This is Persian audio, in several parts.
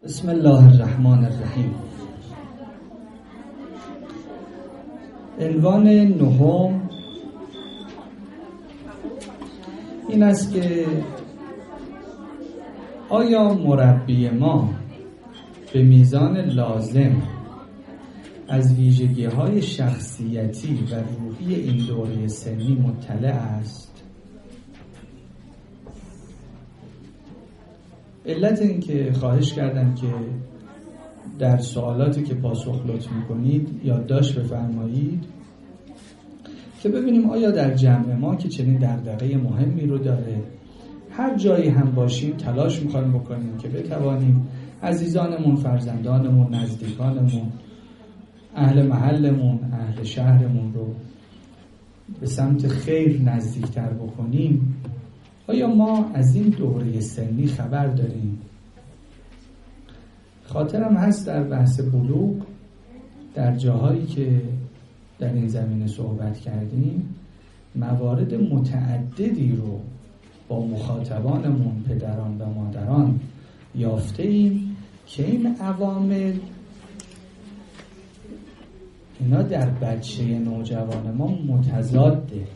بسم الله الرحمن الرحیم. عنوان نهم این است که آیا مربی ما به میزان لازم از ویژگی‌های شخصیتی و روحی این دوره سنی مطلع است؟ علت این که خواهش کردم که در سوالاتی که پاسخ لطف می‌کنید یادداشت بفرمایید که ببینیم آیا در جمع ما که چنین دغدغه مهمی رو داره، هر جایی هم باشیم تلاش می‌خوایم بکنیم که بتوانیم عزیزانمون، فرزندانمون، نزدیکانمون، اهل محلمون، اهل شهرمون رو به سمت خیر نزدیکتر بکنیم. آیا ما از این دوره سنی خبر داریم؟ خاطرم هست در بحث بلوغ در جاهایی که در این زمینه صحبت کردیم موارد متعددی رو با مخاطبانمون، پدران و مادران یافته ایم که این عوامل اینا در بچه نوجوان ما متضاده.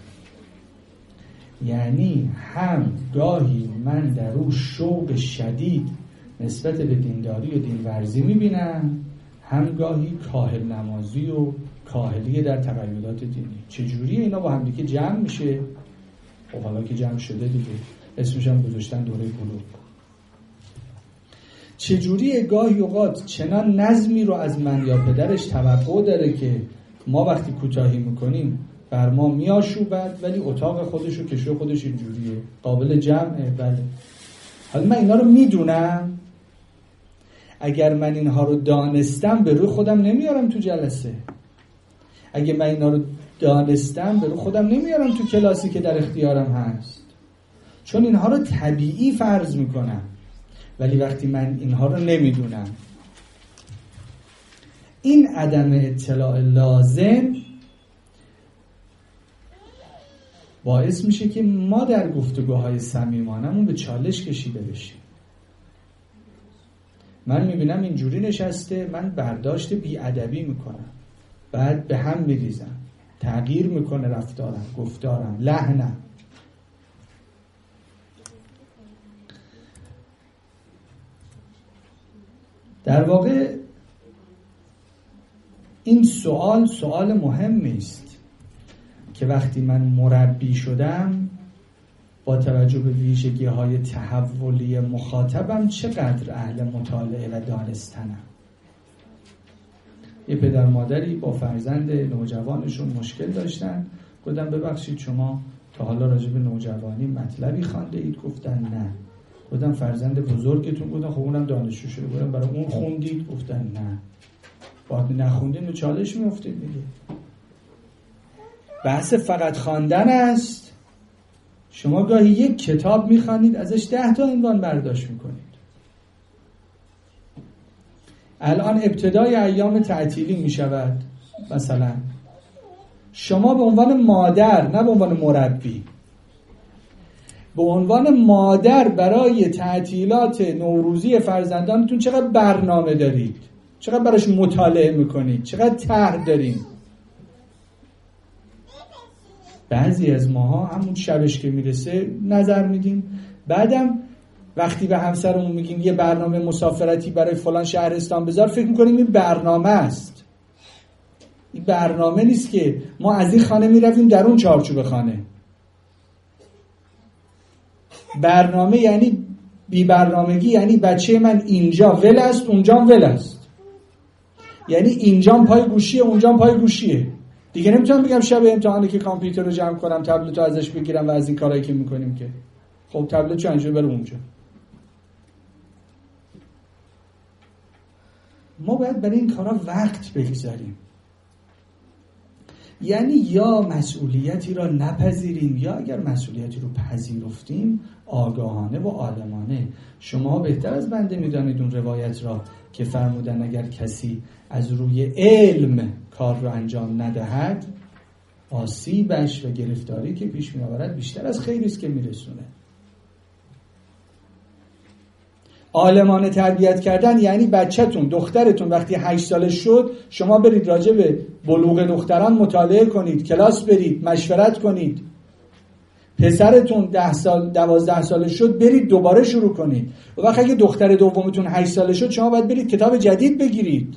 یعنی هم گاهی من در او شوق شدید نسبت به دینداری و دینورزی میبینم، هم گاهی کاهل نمازی و کاهلی در تقیدات دینی. چجوری اینا با هم دیگه جمع میشه؟ خب حالا که جمع شده دیگه اسمش هم گذاشتن دوره بلوغ. چجوری گاهی اوقات چنان نظمی رو از من یا پدرش توقع داره که ما وقتی کوتاهی میکنیم بر ما میاشوبد، ولی اتاق خودش و کشو خودش اینجوریه، قابل جمعه. بله، حالا من اینا رو میدونم. اگر من اینها رو دانستم به روی خودم نمیارم تو جلسه. اگه من اینا رو دانستم به روی خودم نمیارم تو کلاسی که در اختیارم هست، چون اینها رو طبیعی فرض میکنم. ولی وقتی من اینها رو نمیدونم، این عدم اطلاع لازم باعث میشه که ما در گفتگوهای صمیمانمون به چالش کشیده بشیم. من میبینم اینجوری نشسته، من برداشت بی‌ادبی میکنم، بعد به هم میریزم، تغییر میکنه رفتارم، گفتارم، لحنم. در واقع این سوال مهمی است که وقتی من مربی شدم با توجه به ویژگی‌های تحولی مخاطبم چقدر اهل مطالعه و دانستنم. یه پدر مادری با فرزند نوجوانشون مشکل داشتن، گفتم ببخشید شما تا حالا راجع به نوجوانی مطلبی خوانده اید؟ گفتن نه. گفتم فرزند بزرگتون؟ گفتن خب اونم دانشجو شده. گفتم برای اون خوندید؟ گفتن نه. وقتی نخوندین به چالش میافتید دیگه. بحث فقط خواندن است. شما گاهی یک کتاب میخوانید ازش 10 تا عنوان برداشت میکنید. الان ابتدای ایام تعطیلی میشود، مثلا شما به عنوان مادر، نه به عنوان مربی، به عنوان مادر برای تعطیلات نوروزی فرزندانتون چقدر برنامه دارید؟ چقدر براش مطالعه میکنید؟ چقدر طرح دارید؟ بعضی از ماها همون شبش که میرسه نظر میدیم، بعدم وقتی به همسرمون میگیم یه برنامه مسافرتی برای فلان شهرستان بذار، فکر میکنیم این برنامه است. این برنامه نیست که ما از این خانه میرویم در اون چارچوب خانه. برنامه یعنی بی برنامگی، یعنی بچه من اینجا ول است اونجا ول است، یعنی اینجا پای گوشیه اونجا پای گوشیه. دیگه نمیتونم بگم شب امتحانی که کامپیوتر رو جمع کنم تبلت رو ازش بگیرم و از این کارهایی که میکنیم که خب تبلت چه انجام بره اونجا. ما باید برای این کارا وقت بگذاریم. یعنی یا مسئولیتی را نپذیریم، یا اگر مسئولیتی رو پذیرفتیم آگاهانه و عالمانه. شما بهتر از بنده میدانید اون روایت را که فرمودن اگر کسی از روی علم کار رو انجام ندهد، آسیبش و گرفتاری که پیش میآورد بیشتر از خیری است که میرسونه. عالمانه تربیت کردن یعنی بچه‌تون، دخترتون وقتی 8 سالش شد شما برید راجع به بلوغ دختران مطالعه کنید، کلاس برید، مشورت کنید. پسرتون 10 سال 12 سالش شد برید دوباره شروع کنید. و وقتی اگه دختر دومتون 8 سالش شد شما باید برید کتاب جدید بگیرید.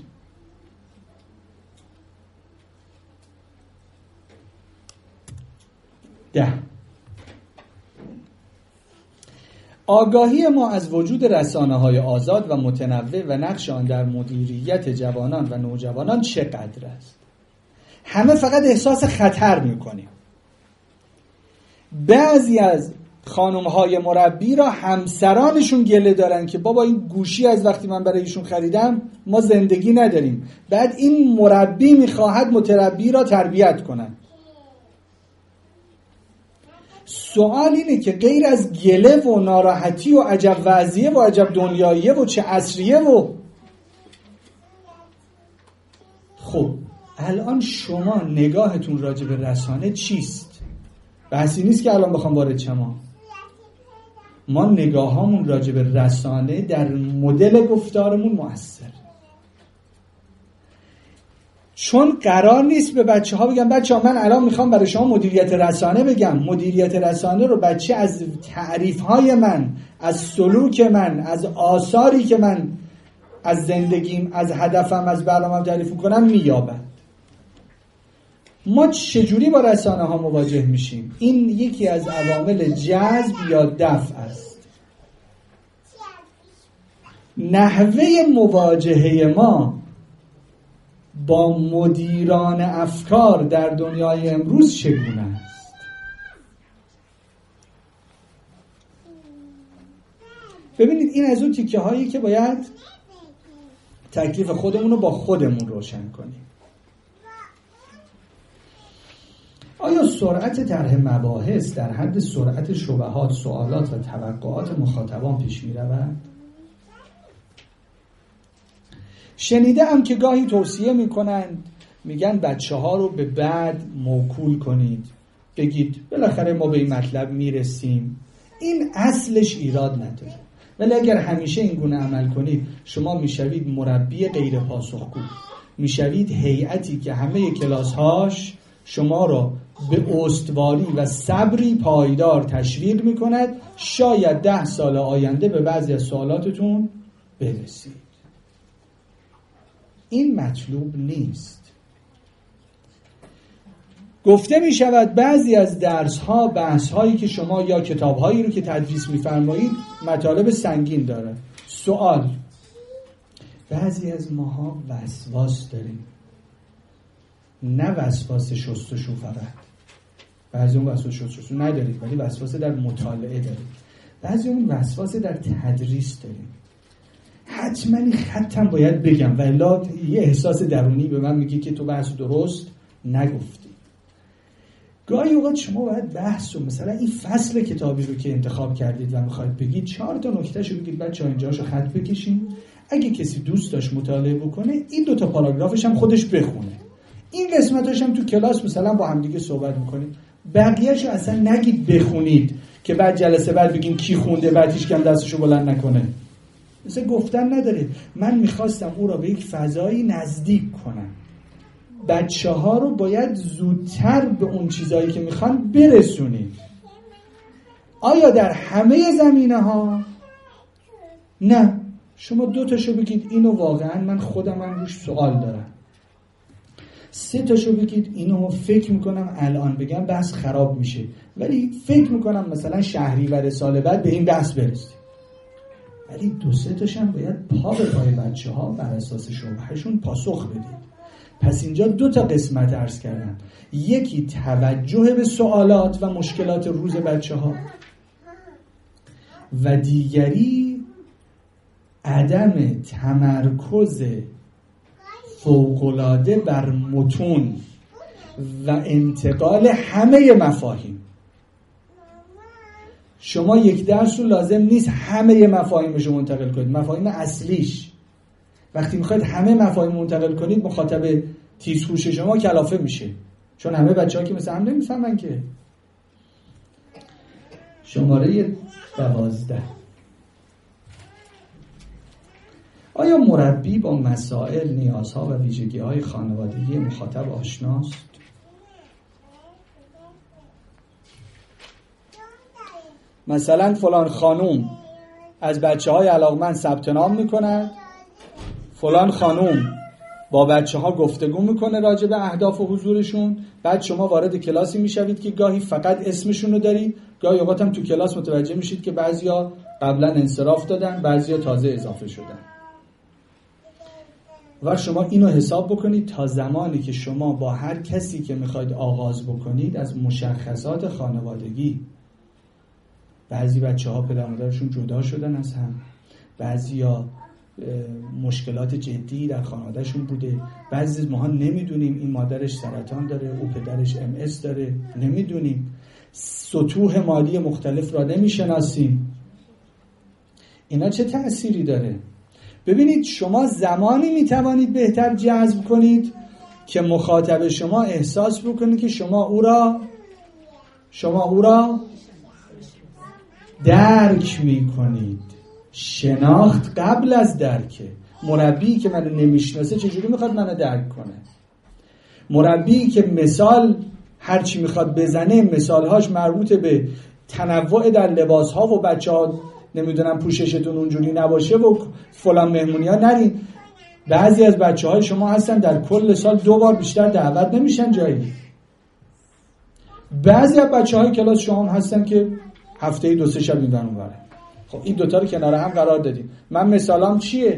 آگاهی ما از وجود رسانه‌های آزاد و متنوع و نقش آن در مدیریت جوانان و نوجوانان چقدر است؟ همه فقط احساس خطر می‌کنیم. بعضی از خانم‌های مربی را همسرانشون گله دارن که بابا این گوشی از وقتی من برای ایشون خریدم ما زندگی نداریم. بعد این مربی می‌خواهد متربی را تربیت کنن. سوال اینه که غیر از گله و ناراحتی و عجب وضعیه و عجب دنیاییه و چه عصریه و خب الان شما نگاهتون راجع به رسانه چیست؟ بحثی نیست که الان بخوام وارد شما. ما نگاهامون راجع به رسانه در مدل گفتارمون مؤثر. چون قرار نیست به بچه ها بگم بچه ها من الان میخوام برای شما مدیریت رسانه بگم. مدیریت رسانه رو بچه از تعریف های من، از سلوک من، از آثاری که من از زندگیم، از هدفم، از برنامه‌ام تعریف کنم مییابد. ما چجوری با رسانه ها مواجه میشیم؟ این یکی از عوامل جذب یا دفع است. نحوه مواجهه ما با مدیران افکار در دنیای امروز چگونه است؟ ببینید این از اون تیکه هایی که باید تکلیف خودمون رو با خودمون روشن کنیم. آیا سرعت طرح مباحث در حد سرعت شبهات، سوالات و توقعات مخاطبان پیش می رود؟ شنیدم که گاهی توصیه میکنند، میگن بچه ها رو به بعد موکول کنید، بگید بالاخره ما به این مطلب میرسیم. این اصلش ایراد نداره، ولی اگر همیشه این گونه عمل کنید شما میشوید مربی غیر پاسخگو، میشوید هیئتی که همه کلاس‌هاش شما را به استواری و صبری پایدار تشویق میکند شاید 10 سال آینده به بعضی از سوالاتتون برسید. این مطلوب نیست. گفته می شود بعضی از درس‌ها، بحث‌هایی که شما یا کتاب‌هایی رو که تدریس می‌فرمایید مطالب سنگین داره. سوال: بعضی از ماها وسواس داریم، نه وسواس شستشو فقط. بعضی اون وسواس شستشو نداریم ولی وسواس در مطالعه داریم. بعضی اون وسواس در تدریس داریم. حتما این خطم باید بگم ولی یه احساس درونی به من میگه که تو بحث درست نگفتی. گاهی اوقات شما باید بحث رو مثلا این فصل کتابی رو که انتخاب کردید و میخواید بگید 4 تا نکتهشو بگید، بچه‌ها اینجاشو خط بکشین. اگه کسی دوست داشت مطالعه بکنه این 2 تا پاراگرافش هم خودش بخونه. این قسمتاش هم تو کلاس مثلا با هم دیگه صحبت میکنید. بقیه‌شو اصلا نگید بخونید که بعد جلسه بعد بگین کی خونده، بعد هیچ کم دستشو بلند نکنه. مثل گفتن نداره. من میخواستم او را به یک فضایی نزدیک کنم. بچه ها رو باید زودتر به اون چیزایی که میخوان برسونید. آیا در همه زمینه ها؟ نه. شما 2 تاشو بگید اینو واقعا من خودم هم روش سوال دارم. 3 تاشو بگید اینو فکر میکنم الان بگم بحث خراب میشه، ولی فکر میکنم مثلا شهریور سال بعد به این بحث برسیم. ولی 2-3 تاشم باید پا به پای بچه ها بر اساس شبهشون پاسخ بدید. پس اینجا 2 تا قسمت عرض کردم. یکی توجه به سوالات و مشکلات روز بچه ها و دیگری عدم تمرکز فوق‌العاده بر متون و انتقال همه مفاهیم. شما یک درس رو لازم نیست همه مفاهیمش رو منتقل کنید، مفاهیم اصلیش. وقتی میخواید همه مفاهیم منتقل کنید مخاطب تیزهوش شما کلافه میشه، چون همه بچه‌ها که مثل هم نمیفهمن که. شماره 12 آیا مربی با مسائل، نیازها و ویژگی‌های خانوادگی مخاطب آشناست؟ مثلا فلان خانوم از بچه‌های علاقمند ثبت نام می‌کند، فلان خانوم با بچه‌ها گفتگو می‌کنه راجع به اهداف و حضورشون، بعد شما وارد کلاسی میشوید که گاهی فقط اسمشون رو دارید، گاهی اوقات هم تو کلاس متوجه میشید که بعضیا قبلا انصراف دادن، بعضیا تازه اضافه شدن. و شما اینو حساب بکنید تا زمانی که شما با هر کسی که میخواید آغاز بکنید از مشخصات خانوادگی، بعضی بچه‌ها پدر مادرشون جدا شدن از هم، بعضیا مشکلات جدی در خانوادهشون بوده، بعضی از ماها نمیدونیم این مادرش سرطان داره، او پدرش MS داره، نمیدونیم، سطوح مالی مختلف را نمیشناسیم. اینا چه تأثیری داره؟ ببینید شما زمانی میتوانید بهتر جذب کنید که مخاطب شما احساس بکنید که شما او را درک میکنید. شناخت قبل از درکه. مربی که منو نمیشناسه چجوری میخواد منو درک کنه؟ مربی که مثال هرچی میخواد بزنه مثالهاش مربوط به تنوع در لباسها و بچه‌ها نمیدونم پوششتون اونجوری نباشه و فلان مهمونی‌ها نرین. بعضی از بچه‌های شما هستن در کل سال 2 بار بیشتر دعوت نمیشن جایی. بعضی از بچه‌های کلاس شما هم هستن که هفته‌ای 2-3 شب میرن اونوره. خب این دوتا رو کنار هم قرار دادیم. من مثالم چیه؟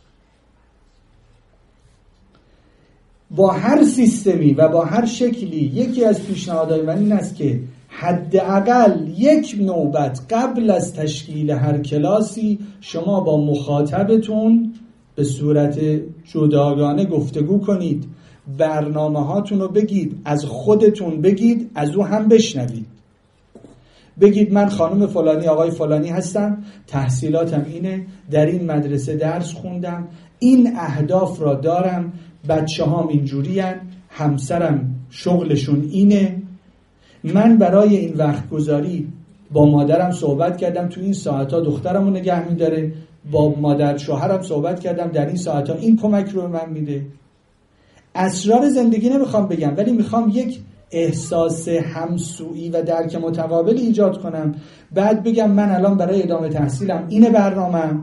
با هر سیستمی و با هر شکلی یکی از پیشنهادهای من این است که حداقل 1 نوبت قبل از تشکیل هر کلاسی شما با مخاطبتون به صورت جداگانه گفتگو کنید، برنامه هاتون رو بگید، از خودتون بگید، از او هم بشنوید. بگید من خانم فلانی آقای فلانی هستم، تحصیلاتم اینه، در این مدرسه درس خوندم، این اهداف را دارم، بچه هام اینجوری هن، همسرم شغلشون اینه، من برای این وقت گذاری با مادرم صحبت کردم، تو این ساعتها دخترم رو نگه میداره، با مادر شوهرم صحبت کردم، در این ساعتها این کمک رو به من میده. اسرار زندگی نمیخوام بگم، ولی میخوام یک احساس همسویی و درک متقابل ایجاد کنم، بعد بگم من الان برای ادامه تحصیلم اینه برنامه‌ام.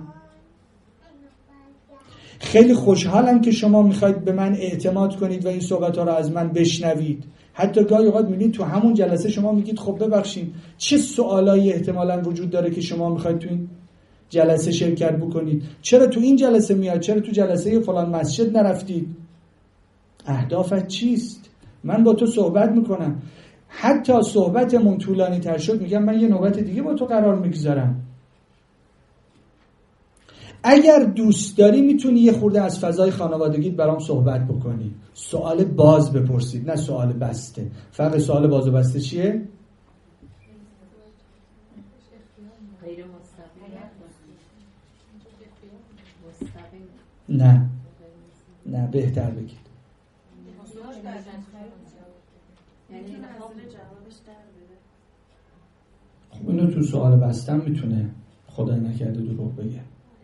خیلی خوشحالم که شما میخواید به من اعتماد کنید و این صحبت‌ها رو از من بشنوید. حتی گاهی اوقات میبینید تو همون جلسه شما میگید خب ببخشید چه سوالایی احتمالاً وجود داره که شما میخواید تو این جلسه شرکت بکنید، چرا تو این جلسه میاد، چرا تو جلسه فلان مسجد نرفتید، اهدافت چیست؟ من با تو صحبت میکنم، حتی صحبتمون طولانی تر شد میگم من یه نوبت دیگه با تو قرار میگذارم. اگر دوست داری میتونی یه خورده از فضای خانوادگیت برام صحبت بکنی، سوال باز بپرسید نه سوال بسته. فرق سوال باز و بسته چیه؟ نه بهتر بگید. خب اینو تو سوال بستم میتونه خدای نکرده دروغ بگه.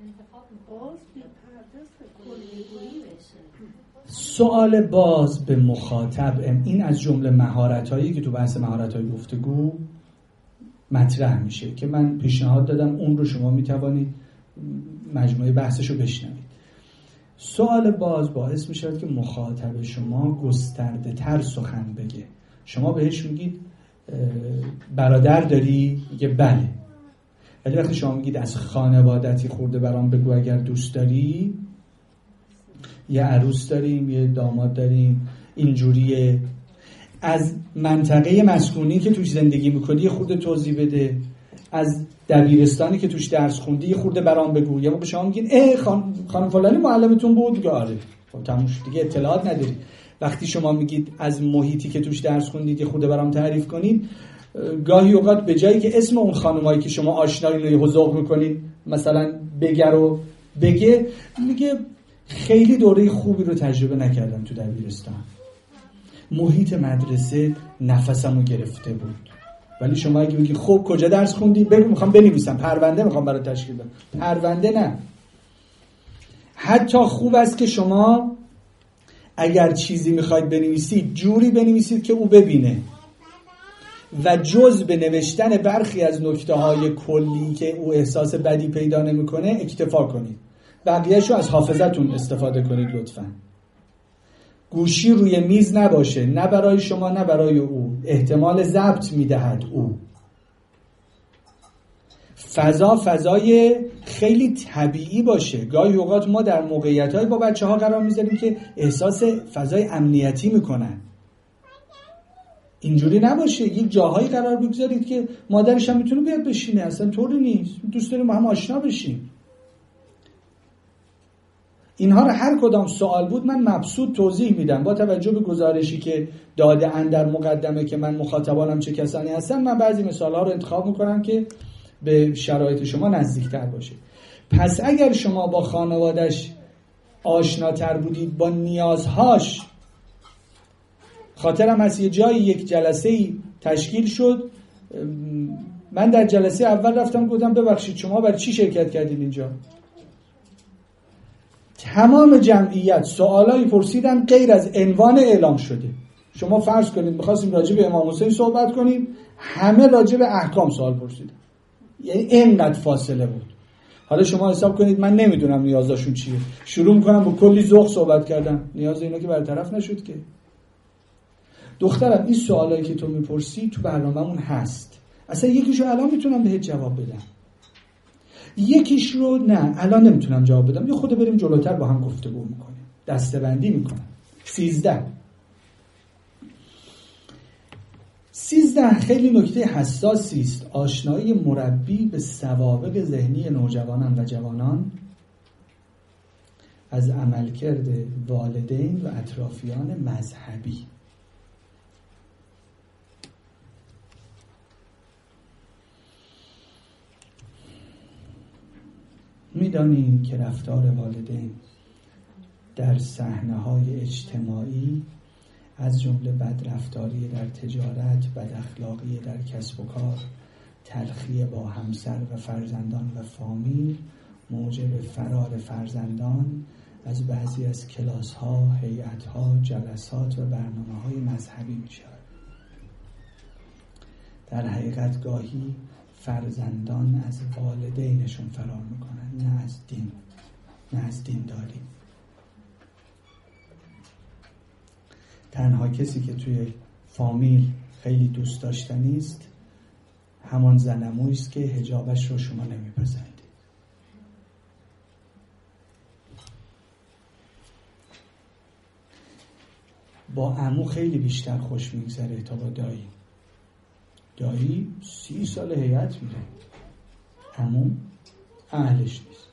سوال باز به مخاطب این از جمله مهارت‌هایی که تو بحث مهارت‌های گفتگو مطرح میشه که من پیشنهاد دادم اون رو شما میتوانید مجموعه بحثشو بشنوید. سوال باز باعث میشه که مخاطب شما گسترده تر سخن بگه. شما بهش میگید برادر داری؟ میگه بله. ولی وقتی شما میگید از خانوادتی خورده برام بگو اگر دوست داری، یه عروس داریم، یه داماد داریم، اینجوریه، از منطقه مسکونی که توش زندگی میکنی یه خورده توضیح بده، از دبیرستانی که توش درس خوندی یه خورده برام بگو. یا به شما میگین خانم فلانی معلمتون بود؟ میگه آره. خب تموم شد دیگه، اطلاعات نداری. وقتی شما میگید از محیطی که توش درس خوندید یه خورده برام تعریف کنید، گاهی اوقات به جایی که اسم اون خانمایی که شما آشنایین رو ذوق میکنید مثلا بگه میگه خیلی دوره خوبی رو تجربه نکردم تو دبیرستان، محیط مدرسه نفسمو گرفته بود. ولی شما اگه بگی خب کجا درس خوندی؟ بگو میخوام بنویسم، پرونده میخوام برات تشکیل بدم. پرونده نه، حتی خوب است که شما اگر چیزی میخواید بنویسید جوری بنویسید که او ببینه و جز به نوشتن برخی از نکته‌های کلی که او احساس بدی پیدا نمی‌کنه اکتفا کنید. بقیه‌شو از حافظتون استفاده کنید لطفاً. گوشی روی میز نباشه، نه برای شما نه برای او. احتمال ضبط میدهد او. فضای خیلی طبیعی باشه. گاهی اوقات ما در موقعیت‌های با بچه‌ها قرار می‌ذاریم که احساس فضای امنیتی می‌کنن. اینجوری نباشه. یک جاهایی قرار بگذارید که مادرش هم میتونه بیاد بشینه. اصلا طوری نیست. دوست داریم با هم آشنا بشیم. اینها رو هر کدام سوال بود من مبسوط توضیح میدم با توجه به گزارشی که داده اند در مقدمه که من مخاطبانم چه کسانی هستن. من بعضی مثال‌ها رو انتخاب میکنم که به شرایط شما نزدیکتر باشه. پس اگر شما با خانوادش آشناتر بودید، با نیازهاش، خاطرم هست یه جایی یک جلسه‌ای تشکیل شد، من در جلسه اول رفتم گفتم ببخشید شما برای چی شرکت کردین اینجا؟ تمام جمعیت سوالایی پرسیدن غیر از عنوان اعلام شده. شما فرض کنید می‌خواستیم راجع به امام حسین صحبت کنیم، همه راجع به احکام سوال پرسیدن. یعنی اینقدر فاصله بود. حالا شما حساب کنید من نمیدونم نیازشون چیه، شروع می‌کنم با کلی ذوق صحبت کردن، نیاز اینا که برطرف نشد که. دخترم این سوالایی که تو میپرسی تو برنامه‌مون هست. اصلا یکیشو الان میتونم بهت جواب بدم. یکیش رو نه الان نمیتونم جواب بدم. یه خود بریم جلوتر با هم گفتگو میکنیم. دسته‌بندی میکنم. 13 خیلی نکته حساسی است. آشنایی مربی به سوابق ذهنی نوجوانان و جوانان از عملکرد والدین و اطرافیان مذهبی. می‌دانید که رفتار والدین در صحنه‌های اجتماعی از جمله بدرفتاری در تجارت، بداخلاقی در کسب و کار، تلخی با همسر و فرزندان و فامیل موجب فرار فرزندان از بعضی از کلاس‌ها، هیئت‌ها، جلسات و برنامه‌های مذهبی می‌شود. در حقیقت گاهی فرزندان از والدینشون فرار میکنن، نه از دین داری. تنها کسی که توی فامیل خیلی دوست داشتنی است همان زنمویی است که حجابش رو شما نمیپسندید. با عمو خیلی بیشتر خوش میگذره تا با دایی. دایی 30 سال هیئت میره، عمو اهلش نیست.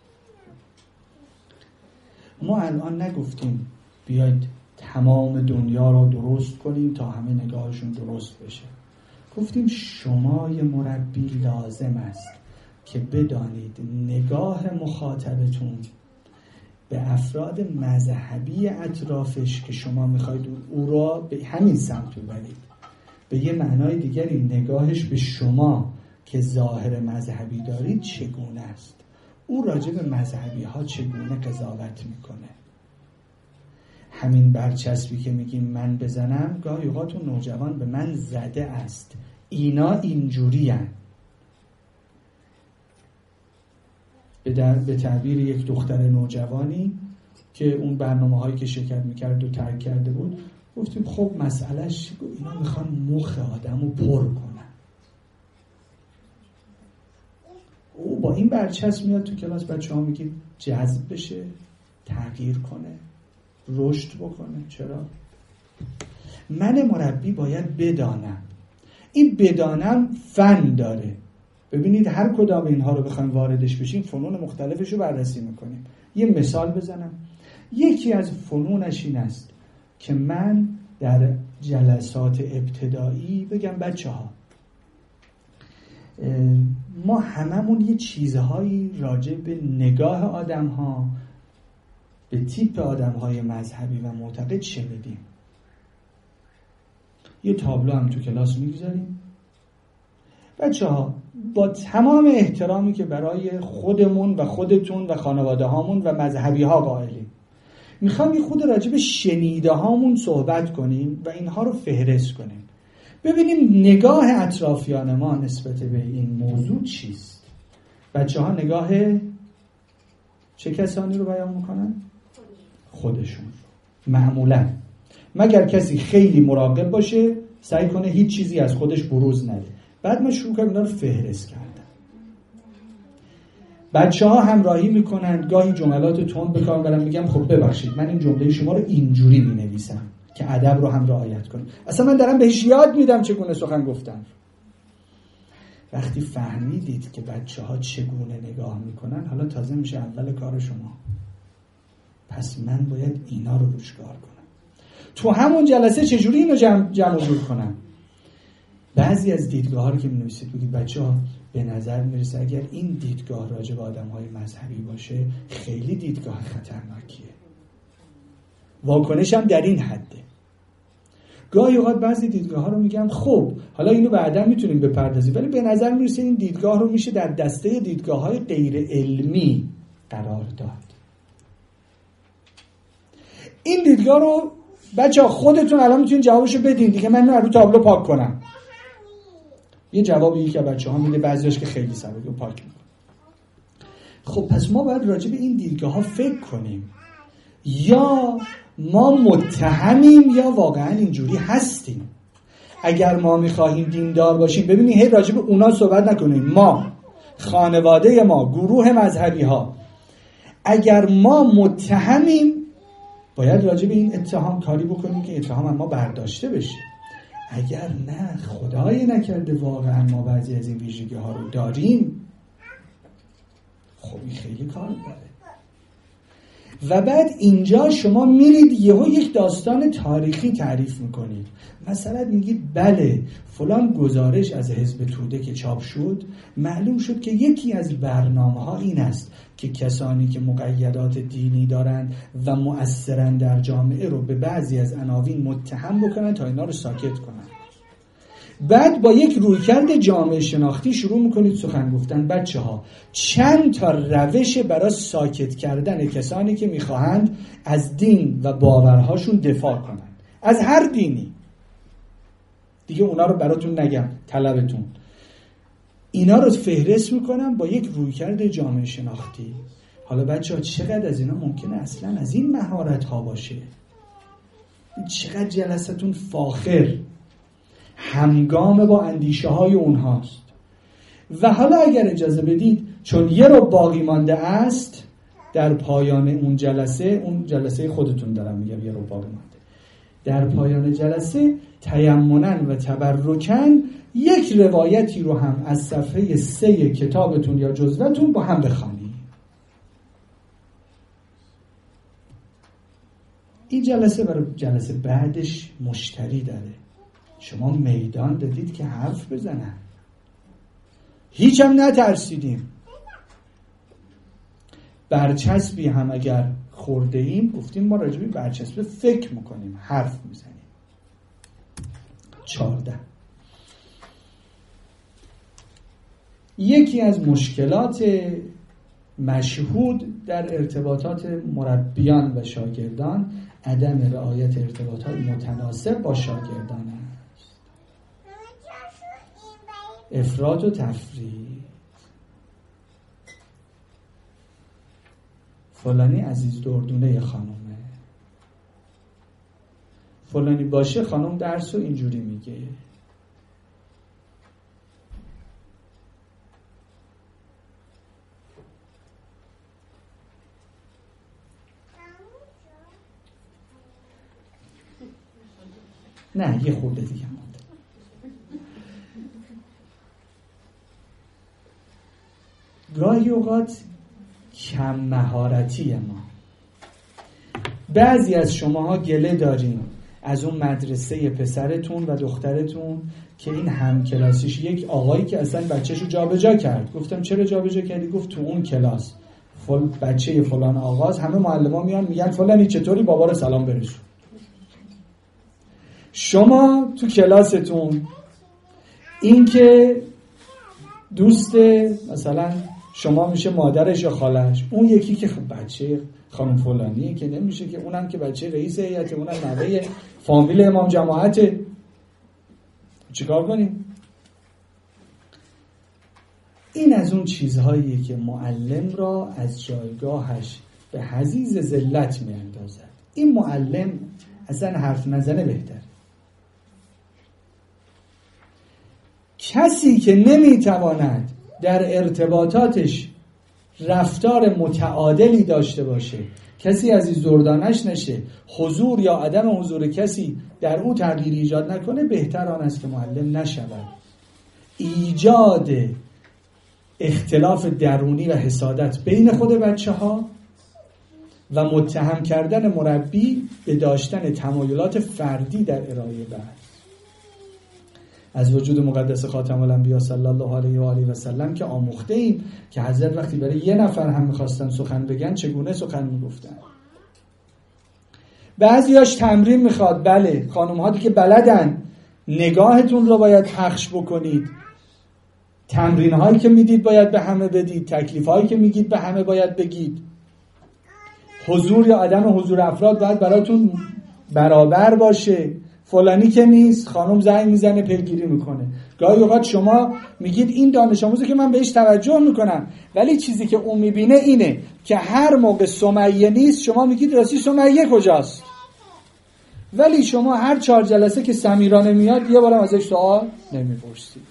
ما الان نگفتیم بیاید تمام دنیا را درست کنیم تا همه نگاهشون درست بشه. گفتیم شما یه مربی لازم است که بدانید نگاه مخاطبتون به افراد مذهبی اطرافش که شما میخواید او را به همین سمت ببرید، به یه معنای دیگری نگاهش به شما که ظاهر مذهبی دارید چگونه است، او راجع به مذهبی ها چگونه قضاوت میکنه. همین برچسبی که میگیم من بزنم، گاهی اوقات اون نوجوان به من زده است، اینا اینجوری هن. به تعبیر یک دختر نوجوانی که اون برنامه هایی که شرکت میکرد و ترک کرده بود، گفتیم خب مسئلهش اینا میخوان مخ آدم رو پر کنن. او با این برچسب میاد تو کلاس، بچه ها میگید جذب بشه، تغییر کنه، رشد بکنه. چرا؟ من مربی باید بدانم. این بدانم فن داره. ببینید هر کدام اینها رو بخوایم واردش بشیم فنون مختلفش رو بررسی میکنیم. یه مثال بزنم. یکی از فنونش این است که من در جلسات ابتدایی بگم بچه ها ما هممون یه چیزهایی راجع به نگاه آدم ها به تیپ آدم های مذهبی و معتقد شنیدیم. یه تابلو هم تو کلاس میگذاریم. بچه‌ها با تمام احترامی که برای خودمون و خودتون و خانواده هامون و مذهبی ها قائلیم، میخوام یه خود راجع به شنیده هامون صحبت کنیم و اینها رو فهرست کنیم، ببینیم نگاه اطرافیان ما نسبت به این موضوع چیست. بچه ها نگاه چه کسانی رو بیان میکنن؟ خودشون. معمولا مگر کسی خیلی مراقب باشه سعی کنه هیچ چیزی از خودش بروز نده. بعد ما شروع کنیم اینا رو فهرست کردن. بچه ها همراهی میکنن، گاهی جملات تند به کار میبرن، میگم خب ببخشید من این جمله شما رو اینجوری مینویسم که ادب رو هم رعایت کنید. اصلا من دارم بهش یاد میدم چگونه سخن گفتن. وقتی فهمیدید که بچه ها چگونه نگاه میکنن، حالا تازه میشه اول کار شما. پس من باید اینا رو روش کار کنم. تو همون جلسه چجوری اینو جمع جور کنم؟ بعضی از دیدگاه ها رو که می‌نویسید بگید بچه‌ها به نظر میرسه اگر این دیدگاه راجع به آدم‌های مذهبی باشه خیلی دیدگاه خطرناکیه. واکنش هم در این حده. گاهی اوقات بعضی دیدگاه ها رو میگم خب حالا اینو بعدا میتونیم بپردازیم، ولی به نظر میرسه این دیدگاه رو میشه در دسته دیدگاه های غیر علمی قرار داد. این دیدگاه رو بچه‌ها خودتون الان میتونید جوابشو بدین دیگه، من رو تابلو پاک کنم. یه جوابی که بچه‌ها میده، بعضیش که خیلی سبک رو پاک میکنه. خب پس ما باید راجع به این دیدگاه ها فکر کنیم، یا ما متهمیم یا واقعا اینجوری هستیم. اگر ما میخواهیم دیندار باشیم، ببینید هی راجع به اونا صحبت نکنیم، ما، خانواده ما، گروه مذهبی ها، اگر ما متهمیم باید راجع به این اتهام کاری بکنیم که اتهام ما برداشته بشه. اگر نه، خدای نکرده واقعا ما بعضی از این ویژگی ها رو داریم، خب این خیلی کار داره. و بعد اینجا شما میرید یهو یک داستان تاریخی تعریف میکنید. مثلا میگید بله فلان گزارش از حزب توده که چاپ شد، معلوم شد که یکی از برنامه ها این است که کسانی که مقیدات دینی دارند و مؤثرن در جامعه رو به بعضی از عناوین متهم بکنن تا اینا رو ساکت کنن. بعد با یک رویکرد جامعه شناختی شروع میکنید سخن گفتن. بچه ها چند تا روش برای ساکت کردن کسانی که میخواهند از دین و باورهاشون دفاع کنند، از هر دینی، دیگه اونا رو براتون نگم، طلبتون، اینا رو فهرست میکنم با یک رویکرد جامعه شناختی. حالا بچه ها چقدر از اینا ممکنه اصلا از این مهارت ها باشه؟ چقدر جلستون فاخر همگام با اندیشه های اونهاست. و حالا اگر اجازه بدید، چون یه رو باقی مانده است در پایان اون جلسه خودتون دارم میگم، یه رو باقی مانده، در پایان جلسه تیمناً و تبرکاً یک روایتی رو هم از صفحه 3 کتابتون یا جزوتون با هم بخوانید. این جلسه برای جلسه بعدش مشتری داره. شما میدان دادید که حرف بزنن، هیچ هم نترسیدیم. برچسبی هم اگر خورده ایم گفتیم ما راجع به برچسب فکر میکنیم، حرف میزنیم. 14 یکی از مشکلات مشهود در ارتباطات مربیان و شاگردان عدم رعایت ارتباطات متناسب با شاگردان است. افراط و تفرید. فلانی عزیز دردونه خانومه، فلانی باشه خانوم درس رو اینجوری میگه. نه یه خورده دیگه مونده. گاهی اوقات کم مهارتی ما، بعضی از شماها گله دارین از اون مدرسه پسرتون و دخترتون که این همکلاسیش یک آقایی که اصلا بچه‌شو جابجا کرد. گفتم چرا جابجا کردی؟ گفت تو اون کلاس بچه فلان آقاست، همه معلمان میان میگن فلانی چطوری، بابا رو سلام برسون. شما تو کلاستون این که دوست مثلا شما میشه مادرش یا خالش، اون یکی که بچه خانم فلانیه که نمیشه که، اونم که بچه رئیس هیئت، اونم نوه فامیل امام جماعته. چیکار کنیم؟ این از اون چیزهاییه که معلم را از جایگاهش به حضیض ذلت میاندازد. این معلم اصلا حرف نزنه بهتره. کسی که نمیتواند در ارتباطاتش رفتار متعادلی داشته باشه، کسی عزیز دردانش نشه، حضور یا عدم حضور کسی در او تغییر ایجاد نکنه، بهتر آن است که معلم نشود. ایجاد اختلاف درونی و حسادت بین خود بچه ها و متهم کردن مربی به داشتن تمایلات فردی در ارائه بحث. از وجود مقدس خاتم الانبیا صلی الله علیه و آله و سلم که آموخته ایم که حضرت وقتی برای یه نفر هم میخواستن سخن بگن چگونه سخن میگفتن. بعضیاش تمرین میخواد. بله، خانم ها که بلدن، نگاهتون رو باید پخش بکنید، تمرین هایی که میدید باید به همه بدید، تکلیف هایی که میگید به همه باید بگید. حضور یا عدم حضور افراد باید براتون برابر باشه. فلانی که نیست، خانم زنگ میزنه پیگیری میکنه. گاهی اوقات شما میگید این دانش آموزه که من بهش توجه میکنم، ولی چیزی که اون میبینه اینه که هر موقع سمیه نیست شما میگید راستی سمیه کجاست، ولی شما هر 4 جلسه که سمیرانه میاد یه بارم ازش سوال نمیپرسید.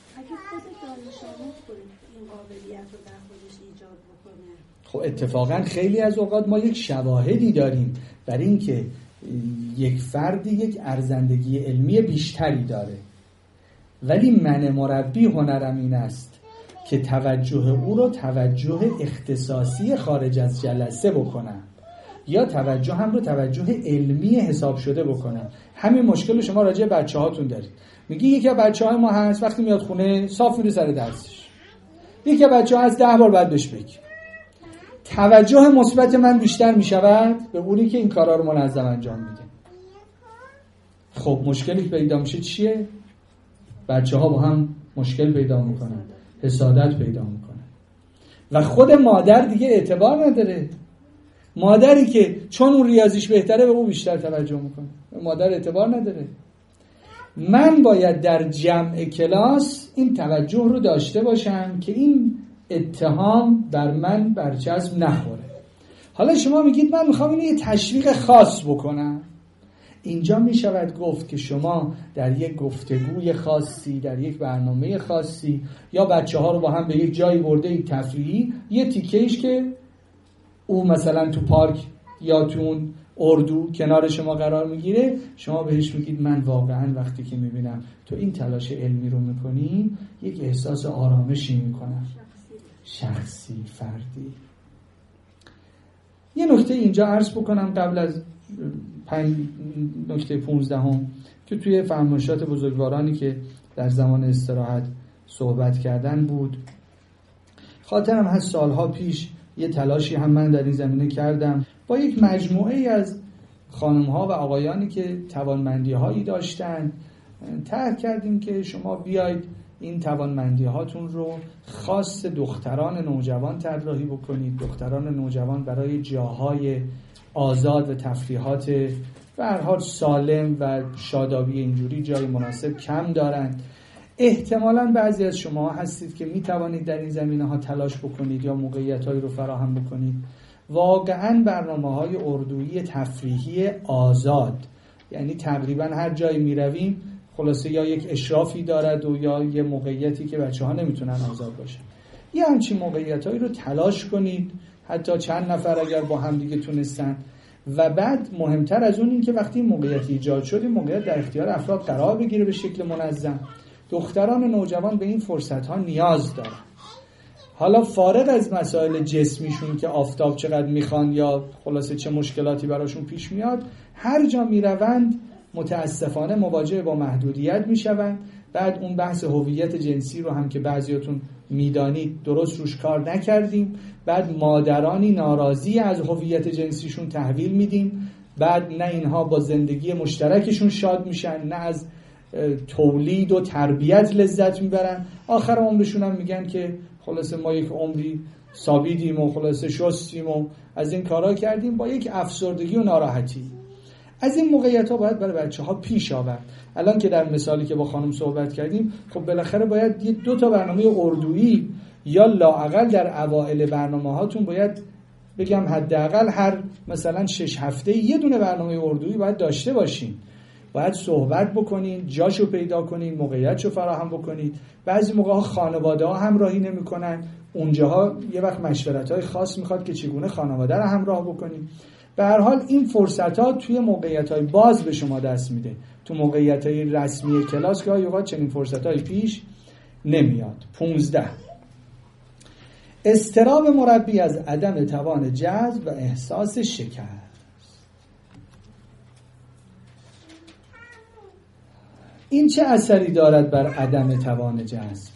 خب اتفاقا خیلی از اوقات ما یک شواهدی داریم برای این که یک فردی یک ارزندگی علمی بیشتری داره، ولی من مربی هنرم این است که توجه او رو توجه اختصاصی خارج از جلسه بکنم یا توجه هم رو توجه علمی حساب شده بکنم. همین مشکل شما راجع به بچه هاتون دارید. میگی یکی از بچه های ما هست وقتی میاد خونه صاف میره سر درسش، یکی از بچه ها هست 10 بار بعد بهش بگی. توجه مثبت من بیشتر میشود به اونی که این کارا رو منظم انجام میده. خب مشکلی که پیدا میشه چیه؟ بچه ها با هم مشکل پیدا میکنن، حسادت پیدا میکنن و خود مادر دیگه اعتبار نداره. مادری که چون اون ریاضیش بهتره به اون بیشتر توجه میکنه، مادر اعتبار نداره. من باید در جمع کلاس این توجه رو داشته باشم که این اتهام بر من برچسب نخوره. حالا شما میگید من میخوام اینو یه تشویق خاص بکنم. اینجا میشود گفت که شما در یک گفتگوی خاصی، در یک برنامه خاصی، یا بچه ها رو با هم به یک جایی برده، یک تفریحی، یه تیکهش که او مثلا تو پارک یا تو اون اردو کنار شما قرار میگیره، شما بهش میگید من واقعا وقتی که میبینم تو این تلاش علمی رو میکنی یک احساس آرامشی میکنم، شخصی، فردی. یه نکته اینجا عرض بکنم قبل از نکته 15 که توی فرمایشات بزرگوارانی که در زمان استراحت صحبت کردن بود. خاطرم هست سالها پیش یه تلاشی هم من در این زمینه کردم با یک مجموعه از خانم‌ها و آقایانی که توانمندی‌هایی داشتن. طرح کردیم که شما بیاید این توانمندی‌هاتون رو خاص دختران نوجوان طراحی بکنید. دختران نوجوان برای جاهای آزاد و تفریحات به هر حال سالم و شادابی اینجوری جای مناسب کم دارند. احتمالاً بعضی از شما هستید که می توانید در این زمینه‌ها تلاش بکنید یا موقعیت‌هایی رو فراهم بکنید. واقعاً برنامه‌های اردویی تفریحی آزاد، یعنی تقریباً هر جایی می رویم خلاصه یا یک اشرافی دارد و یا یه موقعیتی که بچه‌ها نمیتونن آزاد باشن. یه همچین موقعیت‌هایی رو تلاش کنید، حتی چند نفر اگر با هم دیگه تونستن. و بعد مهمتر از اون این که وقتی موقعیت ایجاد شد، این موقعیت در اختیار افراد قرار بگیره به شکل منظم. دختران نوجوان به این فرصت‌ها نیاز دارن. حالا فارغ از مسائل جسمیشون که آفتاب چقدر میخوان یا خلاصه چه مشکلاتی براشون پیش میاد، هر جا میروند متاسفانه مواجه با محدودیت میشوند. بعد اون بحث هویت جنسی رو هم که بعضیاتون میدانید درست روش کار نکردیم. بعد مادرانی ناراضی از هویت جنسیشون تحویل میدیم. بعد نه اینها با زندگی مشترکشون شاد میشن، نه از تولید و تربیت لذت میبرن، آخر عمرشون هم میگن که خلاصه ما یک عمری سابیدیم و خلاصه شستیم و از این کارا کردیم، با یک افسردگی و ناراحتی. از این موقعیت ها باید برای بچه ها پیش آورد. الان که در مثالی که با خانم صحبت کردیم، خب بالاخره باید 2 برنامه اردویی یا لااقل در اوائل برنامه هاتون باید بگم حداقل هر مثلا 6 هفته یه دونه برنامه اردویی باید داشته باشین. باید صحبت بکنین، جاشو پیدا کنین، موقعیتشو فراهم بکنید. بعضی موقع ها خانواده ها همراهی نمی‌کنن، اونجاها یه وقت مشورت‌های خاص میخواد که چگونه خانواده رو همراه بکنیم. به هر حال این فرصت‌ها توی موقعیت‌های باز به شما دست میده. تو موقعیت‌های رسمی کلاس که اوقات چنین فرصت‌های پیش نمیاد. 15 اضطراب مربی از عدم توان جذب و احساس شکست. این چه اثری دارد بر عدم توان جذب؟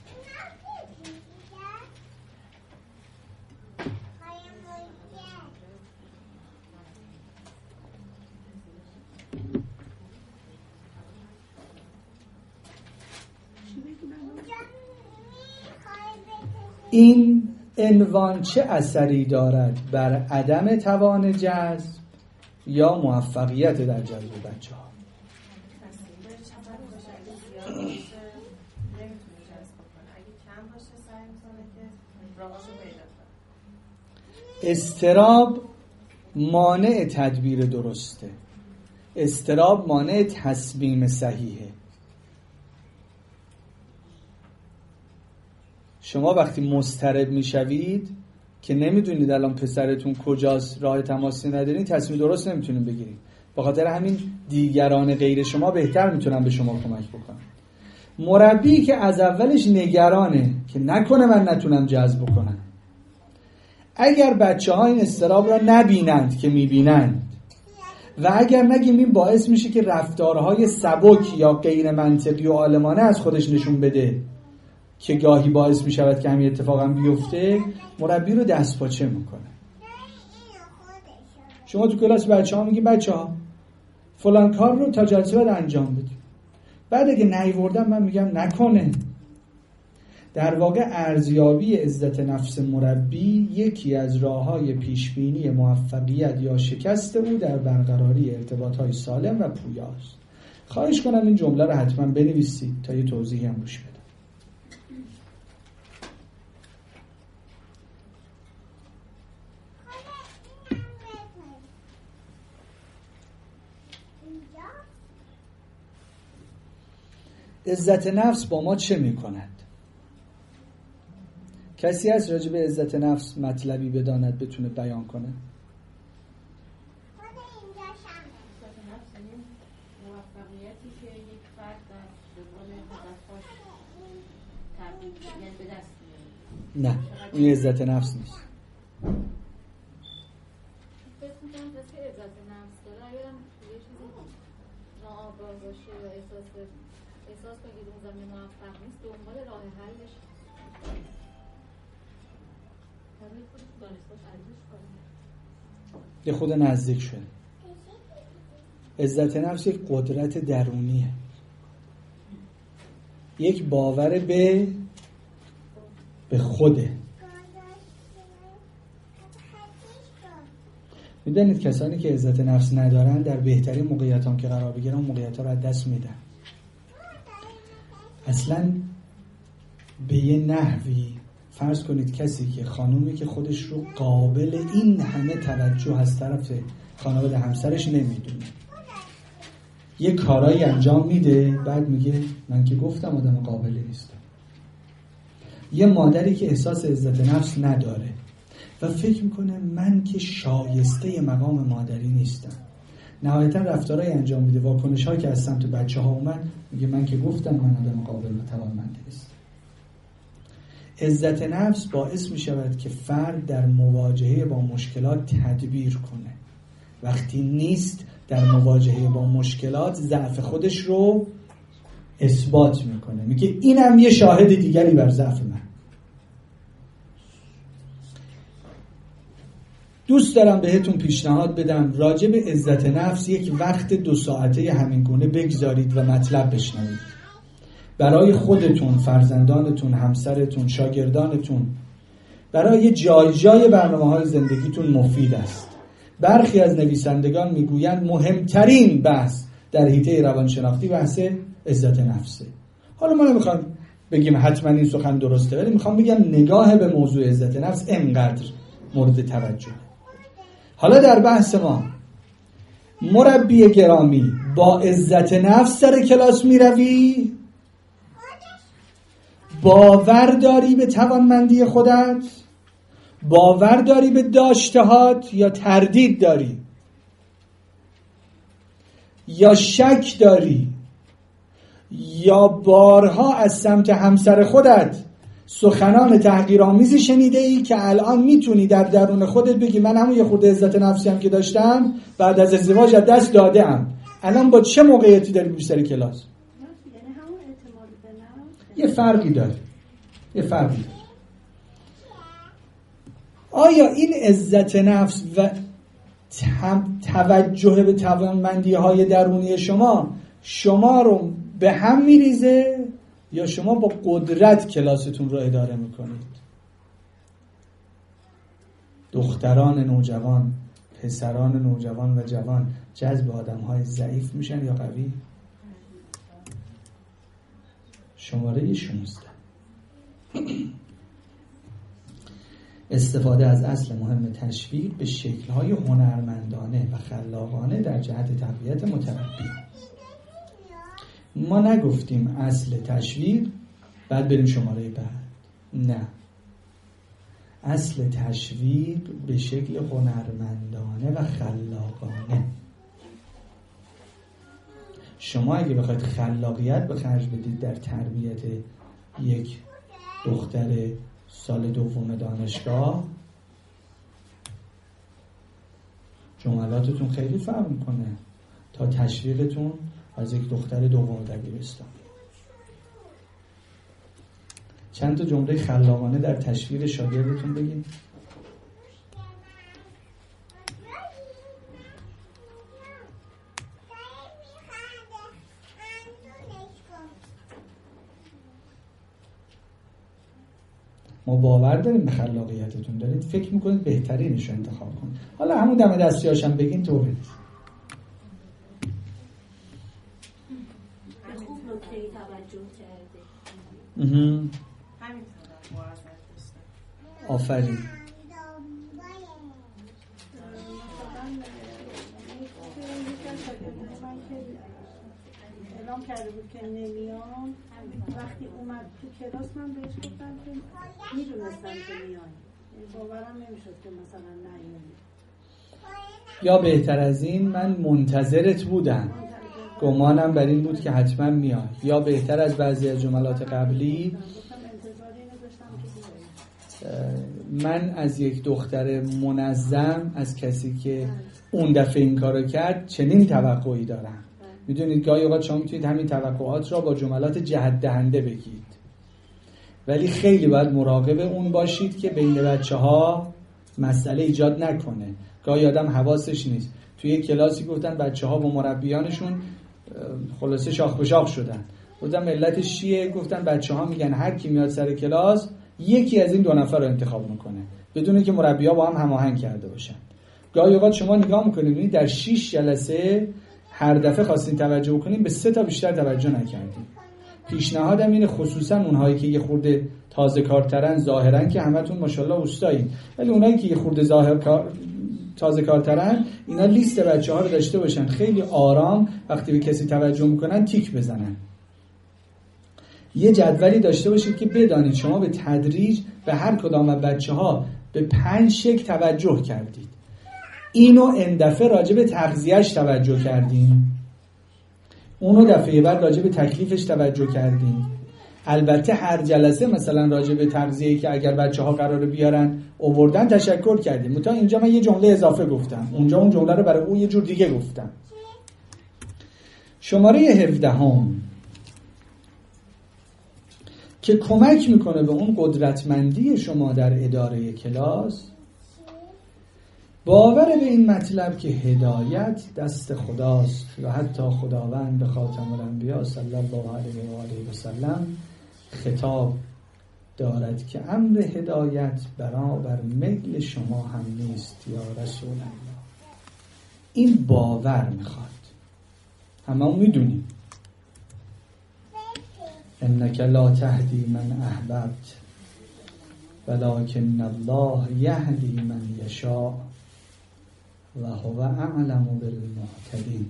این عنوان چه اثری دارد بر عدم توان جذب یا موفقیت در جذب بچه‌ها؟ اضطراب مانع تدبیر درسته، اضطراب مانع تصمیم صحیحه. شما وقتی مضطرب میشوید که نمیدونید الان پسرتون کجاست، راه تماسی ندارین، تصمیم درست نمیتونین بگیرید. به خاطر همین دیگران غیر شما بهتر میتونن به شما کمک بکنن. مربی که از اولش نگرانه که نکنه من نتونم جذب کنم، اگر بچه ها این اضطراب را نبینند که میبینند و اگر نگیم این باعث میشه که رفتارهای سبک یا غیر منطقی و عالمانه از خودش نشون بده که گاهی باعث میشود که همین اتفاق هم بیفته، مربی رو دست پاچه میکنه. شما تو کلاس بچه ها میگی بچه ها فلان کار رو تا جلسه بعد انجام بدید، بعد اگه نیوردم من میگم نکنه. در واقع ارزیابی عزت نفس مربی یکی از راه‌های پیشبینی موفقیت یا شکست او در برقراری ارتباط‌های سالم و پویاست. خواهش کنم این جمله رو حتما بنویسید تا یه توضیحی هم روش بدم. عزت نفس با ما چه می‌کند؟ کسی هست راجع به عزت نفس مطلبی بداند بتونه بیان کنه؟ موفقیتی که یک فرد در دنبال هدفش تبدیل به دست میاره. نه، این عزت نفس نیست. فکر می‌کنم کسی عزت نفس داره اگرم یه چیزی ناآگاه باشه یا احساس کنه که اون زمین موفق نیست، دنبال راه حلش یه خود نزدیک شده. عزت نفس یک قدرت درونیه، یک باور به خوده. میدونید کسانی که عزت نفس ندارن در بهترین موقعیت هم که قرار بگیرن اون موقعیت ها رو از دست میدن. اصلا به یه نحوی فرض کنید کسی که خانومی که خودش رو قابل این همه توجه از طرف خانواده همسرش نمیدونه، یه کارایی انجام میده بعد میگه من که گفتم آدم قابلی نیستم. یه مادری که احساس عزت نفس نداره و فکر میکنه من که شایسته مقام مادری نیستم، نهایتا رفتارهای انجام میده، واکنش‌هایی که از سمت بچه‌ها اومد، میگه من که گفتم من آدم قابل و توانمندی نیستم. عزت نفس باعث می شود که فرد در مواجهه با مشکلات تدبیر کنه. وقتی نیست در مواجهه با مشکلات ضعف خودش رو اثبات میکنه، میگه اینم یه شاهد دیگری بر ضعف من. دوست دارم بهتون پیشنهاد بدم راجع به عزت نفس یک وقت 2 ساعته همین گونه بگذارید و مطلب بشنوید. برای خودتون، فرزندانتون، همسرتون، شاگردانتون، برای جای برنامه‌های زندگیتون مفید است. برخی از نویسندگان میگویند مهمترین بحث در حیطه روانشناختی بحث عزت نفسه. حالا ما نمیخوام بگیم حتما این سخن درسته، ولی میخوام بگم نگاه به موضوع عزت نفس انقدر مورد توجه. حالا در بحث ما مربی گرامی با عزت نفس سر کلاس میروی؟ باور داری به توانمندی خودت؟ باور داری به داشتهات یا تردید داری؟ یا شک داری؟ یا بارها از سمت همسر خودت سخنان تحقیرآمیزی شنیده ای که الان میتونی در درون خودت بگی من همون یه خورده عزت نفسی هم که داشتم بعد از ازدواج از دست دادم، الان با چه موقعیتی داری میری سر کلاس؟ یعنی همون اعتماد به نفس یه فرقی داره. آیا این عزت نفس و توجه به توانمندی های درونی شما رو به هم میریزه یا شما با قدرت کلاستون رو اداره میکنید؟ دختران نوجوان، پسران نوجوان و جوان جذب آدم‌های ضعیف میشن یا قوی؟ شماره 16 استفاده از اصل مهم تشویق به شکل‌های هنرمندانه و خلاقانه در جهت تقویت متربی. ما نگفتیم اصل تشویق بعد بریم شماره بعد، نه، اصل تشویق به شکل هنرمندانه و خلاقانه. شما اگه بخواید خلاقیت به خرج بدید در تربیت یک دختر سال دوم دانشگاه، جملاتتون خیلی فرق میکنه تا تشویقتون از یک دختر دوم دبیرستان. چند تا جمله خلاقانه در تشویق شاگردتون بگید. ما باور داریم به خلاقیتتون، دارید فکر میکنید بهترینش رو انتخاب کنید. حالا همون دم دستیاشم بگین تو بدید. خوب نکته‌ای توجه کرده. آفرین. اعلام کرده بود که نمیام، وقتی اومد تو کلاس من بهش گفتم که میدونستم که میای، باورم نمیشد که مثلا نیایی. یا بهتر از این من منتظرت بودم، گمانم بر این بود که حتما میای. یا بهتر از بعضی از جملات قبلی من از یک دختر منظم، از کسی که اون دفعه این کارو کرد چنین توقعی دارم. میدونید گاهی اوقات شما میتونید همین توقعات را با جملات جهت دهنده بگید، ولی خیلی باید مراقب اون باشید که بین بچه‌ها مسئله ایجاد نکنه. گاهی آدم حواسش نیست. توی یک کلاسی گفتن بچه‌ها با مربیانشون خلاصه شاخ به شاخ شدن. گفتم علتش چیه؟ گفتن بچه‌ها میگن هر کی میاد سر کلاس یکی از این 2 نفر رو انتخاب میکنه بدون که مربی‌ها با هم هماهنگ کرده باشن. گاهی اوقات شما نگاه میکنید ببینید در 6 جلسه هر دفعه خواستین توجه کنین به 3 تا بیشتر توجه نکردین. پیشنهادم اینه خصوصا اونهایی که یه خورده تازه کارترن، ظاهرا که همتون ماشاءالله اوستایین، ولی اونایی که یه خورده تازه کارترن اینا لیست بچه‌ها رو داشته باشن، خیلی آرام وقتی به کسی توجه میکنن تیک بزنن. یه جدولی داشته باشید که بدانید شما به تدریج به هر کدام از بچه‌ها به 5 شکل توجه کردید. اینو این دفعه راجع به تغذیه‌اش توجه کردین، اونو دفعه بعد راجع به تکلیفش توجه کردین. البته هر جلسه مثلا راجع به تغذیه‌ای که اگر بچه‌ها قراره بیارن آوردن تشکر کردیم. متا اینجا من یه جمله اضافه گفتم، اونجا اون جمله رو برای اون یه جور دیگه گفتم. شماره 17 که کمک میکنه به اون قدرتمندی شما در اداره کلاس، باور به این مطلب که هدایت دست خداست و حتی خداوند به خاتم الانبیا صلی الله علیه و آله و سلم خطاب دارد که امر هدایت برابر میل شما هم نیست یا رسول الله. این باور میخواد. همه میدونیم انک لا تهدی من احببت ولکن الله یهدی من یشاء و هو اعلم بالمهتدین.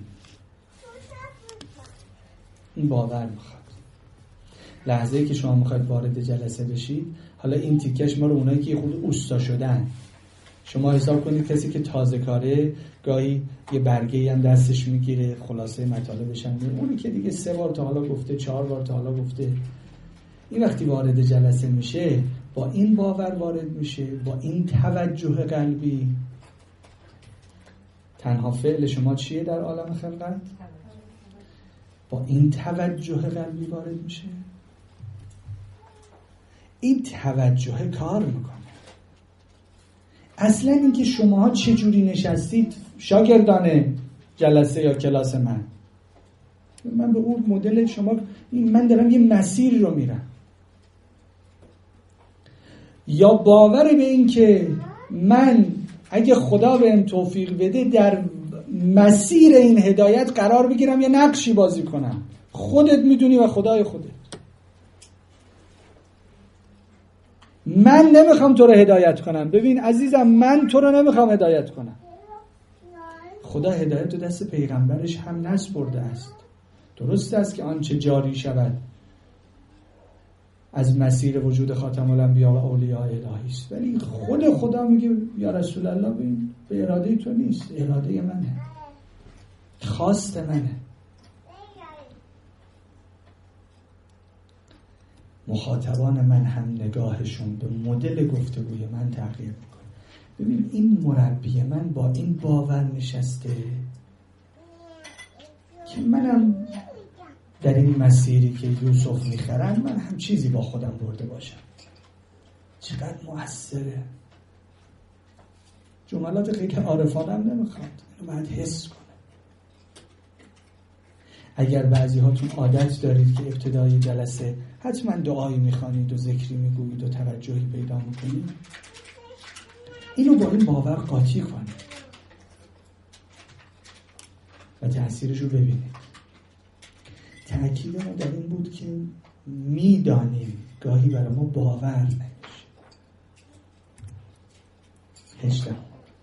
این باور میخواد. لحظه‌ای که شما میخواید وارد جلسه بشید، حالا این تیکش ما رو اونایی که خود اوستا شدن، شما حساب کنید کسی که تازه کاره گاهی یه برگه‌ای هم دستش میگیره خلاصه مطالبش هم میگه، اونی که دیگه 3 بار تا حالا گفته، 4 بار تا حالا گفته، این وقتی وارد جلسه میشه با این باور وارد میشه، با این توجه قلبی. تنها فعل شما چیه در عالم خلقت؟ با این توجه قلبی وارد میشه. این توجه کار میکنه. اصلا اینکه شماها چجوری نشستید شاگردان جلسه یا کلاس من به اون مدل شما، من دارم یه مسیر رو میرم، یا باور به این که من اگه خدا بهم توفیق بده در مسیر این هدایت قرار بگیرم یا نقشی بازی کنم. خودت میدونی و خدای خودت. من نمیخوام تو رو هدایت کنم. ببین عزیزم، من تو رو نمیخوام هدایت کنم. خدا هدایت رو دست پیغمبرش هم نسپرده است. درست است که آنچه جاری شود از مسیر وجود خاتم الانبیا و اولیاء الهی است، ولی خود خدا میگه یا رسول الله ببین به اراده تو نیست، اراده منه، خواست منه. مخاطبان من هم نگاهشون به مدل گفتگوی من تغییر میکنه. ببین این مربی من با این باور نشسته که منم در این مسیری که یوسف میخرن من هم چیزی با خودم برده باشم. چقدر مؤثره. جملات خیلی عارفانه هم نمیخواد، اینو باید حس کنه. اگر بعضی هاتون عادت دارید که ابتدای جلسه حتما دعایی میخوانید و ذکری میگویید و توجهی پیدا میکنید، اینو با این باور قاطی کنید و تأثیرش رو ببینید. تأکید ما در این بود که میدانیم گاهی برای ما باور نمیشه. 18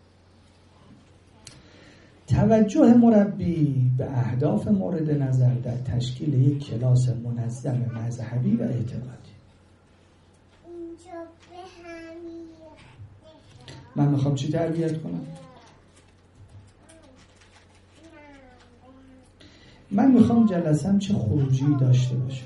توجه مربی به اهداف مورد نظر در تشکیل یک کلاس منظم مذهبی و اعتقادی. من میخوام چی تربیت کنم؟ من میخوام جلسم چه خروجی داشته باشه.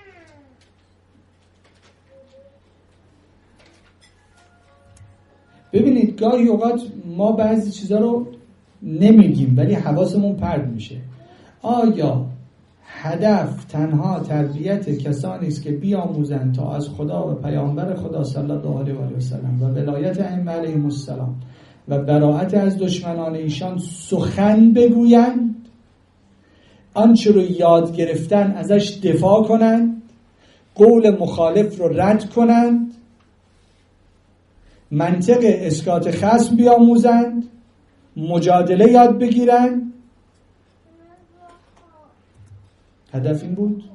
ببینید گاهی اوقات ما بعضی چیزا رو نمیگیم ولی حواسمون پرت میشه. آیا هدف تنها تربیت کسانی است که بیاموزند تا از خدا و پیامبر خدا صلی الله علیه و آله و سلم و ولایت ائمه علیهم السلام و براءت از دشمنان ایشان سخن بگویند، آنچه رو یاد گرفتن ازش دفاع کنند، قول مخالف رو رد کنند، منطق اسکات خصم بیاموزند، مجادله یاد بگیرند؟ هدف این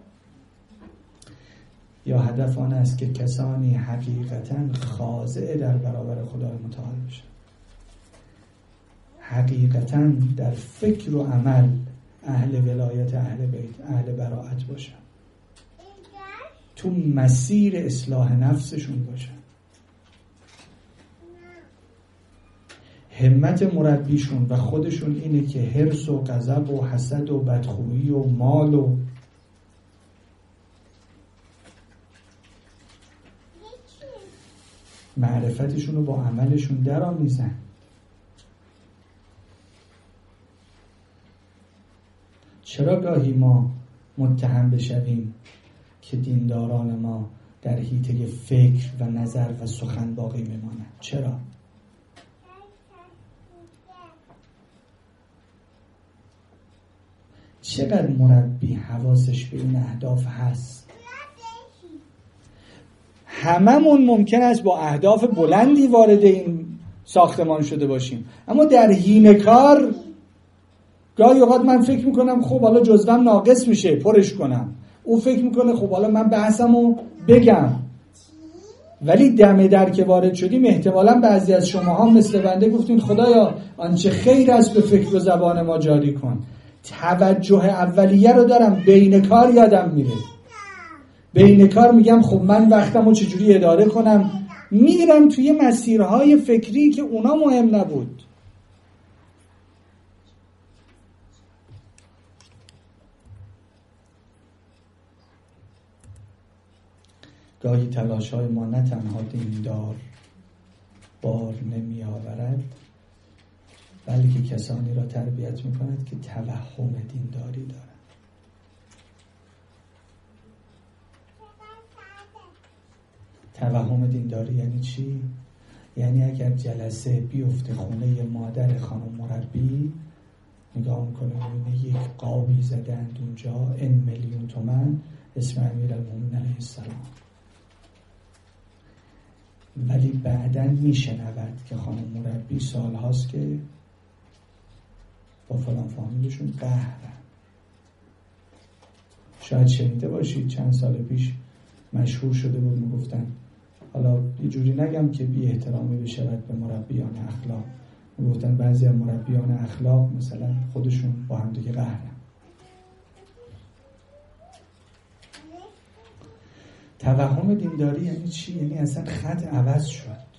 یا هدف آن است که کسانی حقیقتاً خاضع در برابر خدای متعال بشن، حقیقتاً در فکر و عمل اهل ولایت، اهل بیت، اهل براءت باشن، تو مسیر اصلاح نفسشون باشن. همت مربیشون و خودشون اینه که حرص و غضب و حسد و بدخویی و مال و معرفتشون رو با عملشون درآمیزن. چرا گاهی ما متهم بشویم که دینداران ما در حیطه فکر و نظر و سخن باقی میمانند؟ چرا؟ چقدر مربی حواسش به این اهداف هست؟ هممون ممکن است با اهداف بلندی وارد این ساختمان شده باشیم، اما در حین کار گاهی اوقات من فکر میکنم خب حالا جزوم ناقص میشه پرش کنم، او فکر میکنه خب حالا من بحثمو بگم. ولی دم در که وارد شدیم احتمالاً بعضی از شماها مثل بنده گفتین خدایا آنچه خیر است به فکر و زبان ما جاری کن. توجه اولیه رو دارم، بین کار یادم میره. بین کار میگم خب من وقتمو چجوری اداره کنم، میرم توی مسیرهای فکری که اونا مهم نبود. گاهی تلاش‌های ما نه تنها دیندار بار نمی آورد، بلکه کسانی را تربیت می کند که توهم دینداری دارند. توهم دینداری یعنی چی؟ یعنی اگر جلسه بیفته خونه مادر خانم مربی، نگاه میکنه میبینه یک قابی زدند اونجا ان میلیون تومان اسم امیرالمومنین علیه السلام، ولی بعداً میشنود که خانم مربی سال هاست که با فلان فامیلشون قهرن. شاید شنیده باشید چند سال پیش مشهور شده بود، میگفتن حالا یه جوری نگم که بی احترامی بشود به مربیان اخلاق، میگفتن بعضی از مربیان اخلاق مثلا خودشون با هم دیگه قهرن. توهم دینداری یعنی چی؟ یعنی اصلا خط عوض شد.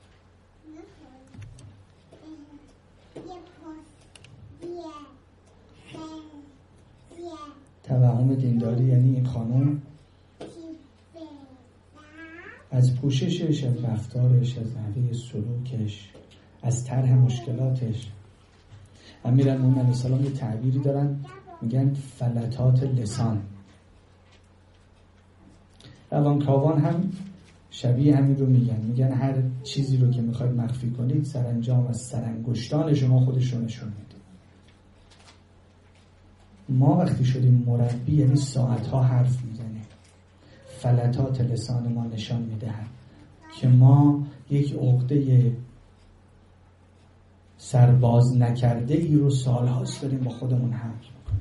توهم دینداری یعنی این خانم از پوششش، از رفتارش، از نحوه سلوکش، از طرح مشکلاتش. امیرالمومنین علیه السلام یه تعبیری دارن میگن فلتات لسان. روانکاوان هم شبیه همین رو میگن هر چیزی رو که میخواید مخفی کنید سرانجام از سرانگشتان شما خودش رو نشون میده. ما وقتی شدیم مربی یعنی ساعتها حرف میزنیم. فلتات لسان ما نشان میدهد که ما یک عقده سرباز نکرده ای رو سالهاست داریم با خودمون حمل میکنیم.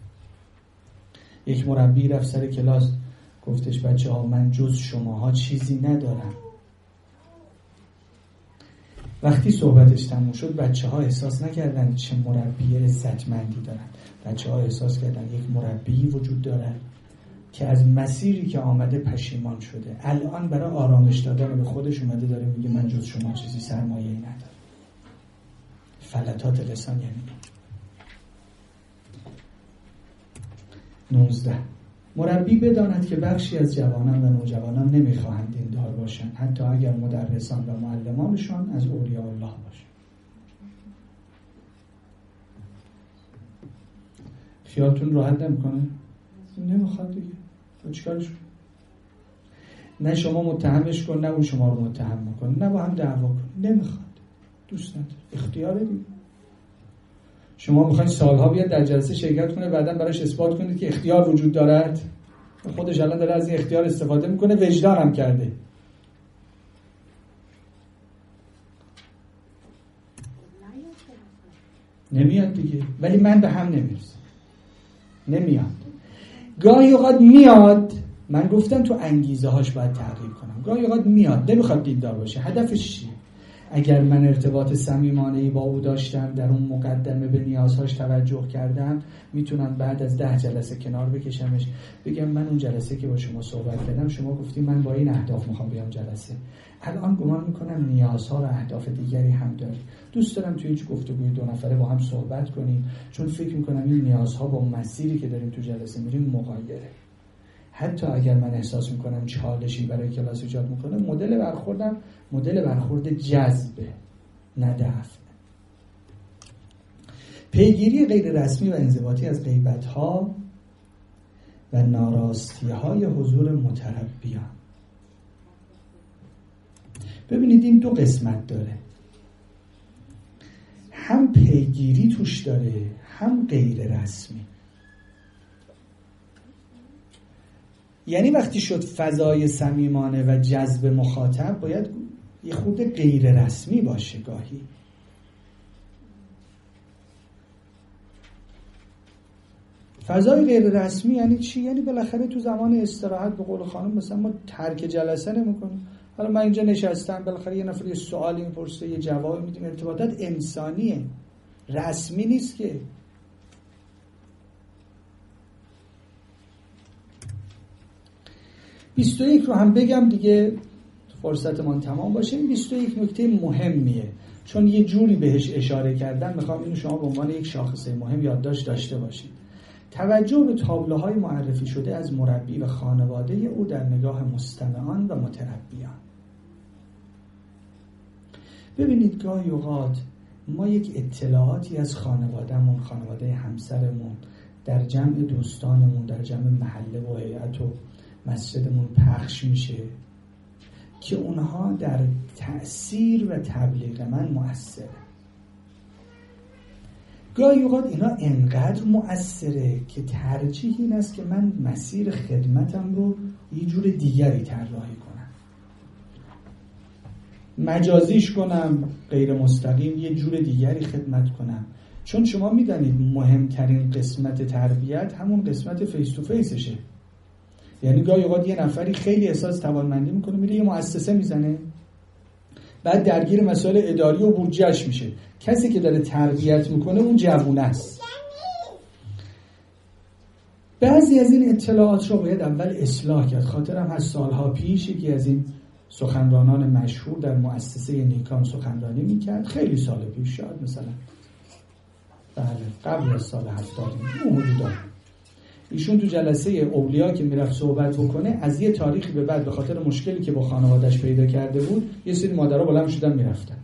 یک مربی رفت سر کلاس گفتش بچه ها من جز شماها چیزی ندارم. وقتی صحبتش تموم شد بچه ها احساس نکردن چه مربی عزتمندی دارن. بچه ها احساس کردن یک مربی وجود داره که از مسیری که آمده پشیمان شده، الان برای آرامش دادن به خودش اومده داره میگه من جز شما چیزی سرمایه‌ای ندارم. فلتات لسان یعنی 19. مربی بداند که بخشی از جوانان و نوجوانان نمیخواهند دیندار باشند، حتی اگر مدرسان و معلمانشان از اولیاء الله باشند. خیالتون راحت نمیکنه؟ نمیخواد دیگه، چیکارش کنه؟ نه شما متهمش کن نه اون شما رو متهم میکنه، نه با هم دعوا کن. نمیخواد، دوست نداره، اختیاره دیگه. شما میخواین سالها بیاد در جلسه شرکت کنه بعداً براش اثبات کنید که اختیار وجود دارد. خودش الان داره از این اختیار استفاده میکنه، وجدان هم کرده. نمیاد دیگه. ولی من به هم نمیرسم، نمیاد. گاهی اوقات میاد، من گفتم تو انگیزه هاش باید تغییر کنم. گاهی اوقات میاد نمیخواد دیندار باشه، هدفش چیه؟ اگر من ارتباط صمیمانه‌ای با او داشتم، در اون مقدمه به نیازهاش توجه کردم، میتونم بعد از 10 جلسه کنار بکشمش، بگم من اون جلسه که با شما صحبت کردم شما گفتیم من با این اهداف میخوام بیام جلسه، الان گمان میکنم نیازها و اهداف دیگری هم داری، دوست دارم توی هیچ گفتگوی 2 نفره با هم صحبت کنیم، چون فکر میکنم این نیازها با مسیری که داریم تو جلسه میریم مغایره. حتی اگر من احساس میکنم چالشی برای کلاس ایجاد میکنه، مدل برخورد جذبه، نه دفع. پیگیری غیر رسمی و انضباطی از غیبت‌ها و ناراستی‌های حضور متربیان. ببینید این 2 قسمت داره، هم پیگیری توش داره هم غیر رسمی. یعنی وقتی شد فضای صمیمانه و جذب مخاطب باید یه خود غیر رسمی باشه گاهی. فضای غیر رسمی یعنی چی؟ یعنی بالاخره تو زمان استراحت به قول خانم مثلا ما ترک جلسه نمی‌کنیم. حالا من اینجا نشستم، بالاخره یه نفر یه سوالی میپرسه، یه جوابی میدیم، ارتباطات انسانیه، رسمی نیست که. « 21 رو هم بگم دیگه فرصتمان تمام باشه. این 21 نکته مهمیه، چون یه جوری بهش اشاره کردم، میخوام اینو شما به عنوان یک شاخصه مهم یادداشت داشته باشید. توجه به تابلوهای معرفی شده از مربی و خانواده او در نگاه مستمعان و متربیان. ببینید گاهی اوقات ما یک اطلاعاتی از خانوادهمون، خانواده همسرمون، در جمع دوستانمون، در جمع محله و هیئت و مسجدمون پخش میشه که اونها در تأثیر و تبلیغ من مؤثره. گاهی اوقات اینا انقدر مؤثره که ترجیح این است که من مسیر خدمتم رو یه جور دیگری طراحی کنم، مجازیش کنم، غیر مستقیم یه جور دیگری خدمت کنم. چون شما میدانید مهمترین قسمت تربیت همون قسمت فیس تو فیسشه. یعنی گاهی اوقات یه نفری خیلی احساس توانمندی میکنه، میره یه مؤسسه میزنه، بعد درگیر مسائل اداری و بودجهش میشه. کسی که داره تربیت میکنه اون جوونه است. بعضی از این اطلاعات رو باید اول اصلاح کرد. خاطرم هست سالها پیش یکی از این سخنرانان مشهور در مؤسسه نیکان سخنرانی میکرد، خیلی سال پیش، شاید مثلا بله قبل از سال 70 اون حدودا. ایشون تو جلسه اولیا که میرفت صحبت بکنه، از یه تاریخی به بعد به خاطر مشکلی که با خانواده‌اش پیدا کرده بود یه سری مادرها بلند شدن میرفتن.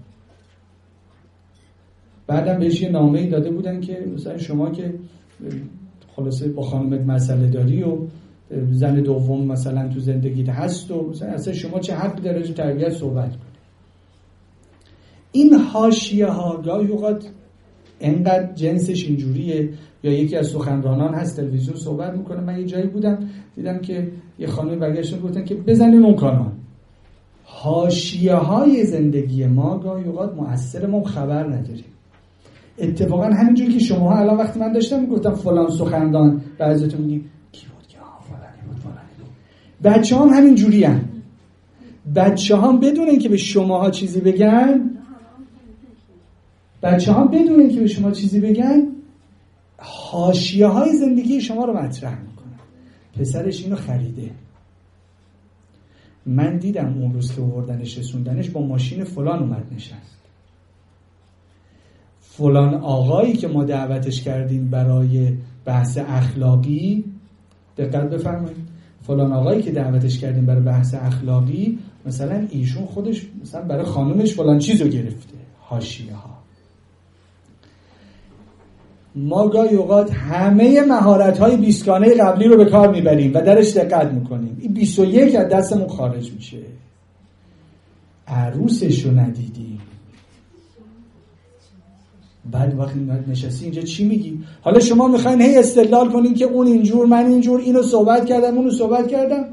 بعدم بهش یه نامه‌ای داده بودن که مثلا شما که خلاصه با خانمت مسئله داری و زن دوم مثلا تو زندگیت هست و مثلا اصلا شما چه حق داره تو تربیت صحبت کنی. این حاشیه ها گاهی اوقات انقدر جنسش اینجوریه. یا یکی از سخنرانان هست تلویزیون صحبت میکنه، من یه جایی بودم دیدم که یه خانمی برگشتن گفتن که بزنین اون کانال. حاشیه های زندگی ما گاهی اوقات مؤثر، ما خبر نداریم. اتفاقا همینجوری که شما الان وقتی من داشتم میگفتم فلان سخنران، بعضیتون میگین کی بود که فلانی بود فلانی بود. بچه‌ها هم همین جوری ان. بچه‌ها هم بدون اینکه به شماها چیزی بگن، حاشیه‌های زندگی شما رو مطرح میکنن. پسرش اینو خریده، من دیدم اون روز که آوردنش رسوندنش با ماشین فلان اومد نشست. فلان آقایی که ما دعوتش کردیم برای بحث اخلاقی، دقت بفرمایید، فلان آقایی که دعوتش کردیم برای بحث اخلاقی، مثلا ایشون خودش مثلا برای خانومش فلان چیزو گرفته. حاشیه ها. ما گاهی اوقات همه مهارت‌های 20 گانه قبلی رو به کار میبریم و درش دقت میکنیم. این 21 از دستمون خارج میشه. عروسش رو ندیدیم. بعد وقتی نشستی اینجا چی میگی؟ حالا شما میخواین هی استدلال کنین که اون اینجور، من اینجور، اینو صحبت کردم، اونو صحبت کردم.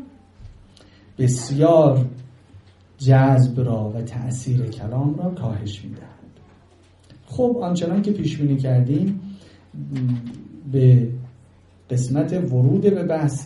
بسیار جذب را و تأثیر کلام را کاهش میدهد. خب آنچنان که پیش بینی کردیم به قسمت ورود به بحث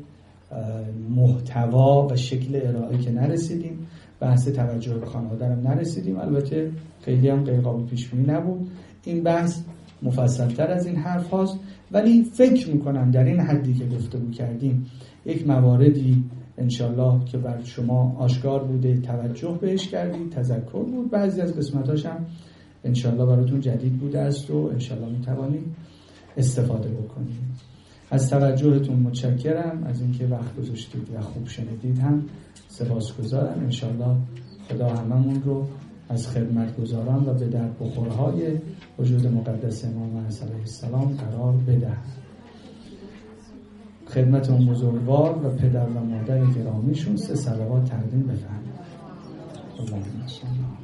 محتوا و شکل ارائه که نرسیدیم، بحث توجه به خانواده هم نرسیدیم. البته خیلی هم غیر قابل پیش بینی نبود. این بحث مفصل‌تر از این حرف هاست، ولی فکر میکنم در این حدی که گفتگو کردیم یک مواردی انشالله که بر شما آشکار بوده، توجه بهش کردید، تذکر بود. بعضی از قسمتاش هم انشالله براتون جدید بوده است و انشالله میتوانید استفاده بکنید. از توجهتون متشکرم، از اینکه وقت گذاشتید و خوب شنیدید هم سپاسگزارم. انشالله خدا هممون رو از خدمتگزاران و به در بخورهای وجود مقدس امام علیه السلام قرار بده. خدمت اون بزرگوار و پدر و مادر گرامیشون 3 صلوات تقدیم بفرمایید. اللهم صل